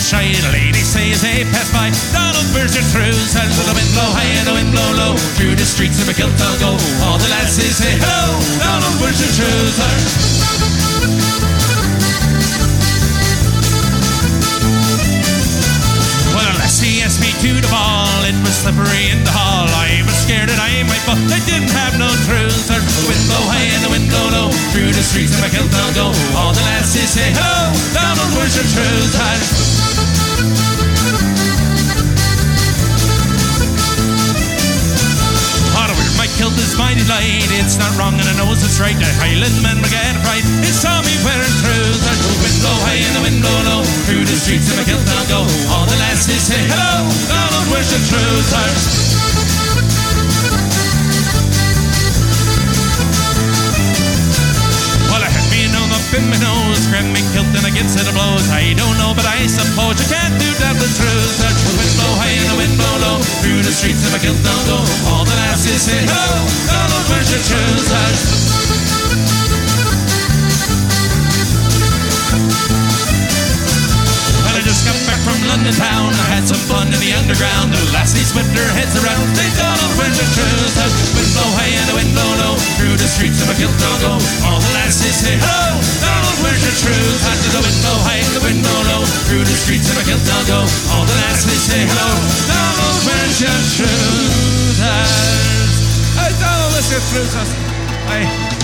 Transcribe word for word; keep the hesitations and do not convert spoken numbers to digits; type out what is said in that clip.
shy. The ladies say as they pass by, Donald, where's your trousers? Will the wind blow high and the wind blow low? Through the streets of a kilt I'll go. All the lasses say hello, Donald, where's your trousers? Well, a lassie asked me to the ball. It was slippery in the hall. I was scared that I might fall. I didn't have no trousers. The wind blow high and the wind blow low. Through the streets of a kilt I'll go. All the lasses say hello, Donald, where's your trousers? My kilt is mighty light, it's not wrong and I know it's right. The Highlandmen will get fright, he saw me wearing trousers. The wind blow high and the wind blow low. Through the streets of a kilt I'll go. All the lasses say hello, Donald, where's your trousers? Well, I had me an up in my nose, grabbed me kilt and I gets it a blows. I don't know, but I suppose you can't do that with trousers. The wind blow high and the wind blow low. Through the streets of a kilt I'll go. All the lasses say hello, Donald, where's your trousers? Well, I just got back from London town. I had some fun in the underground. The lassies whipped their heads around. Say, Donald, where's your trousers? Wind blow high and the wind blow low. Through the streets of a kilt I'll go. All the lassies say hello, Donald, where's your trousers? The wind blow high and the wind blow low. Through the streets of a kilt I'll go. All the lassies say hello, Donald, where's your trousers? Hey, Donald, where's your trousers? Hey.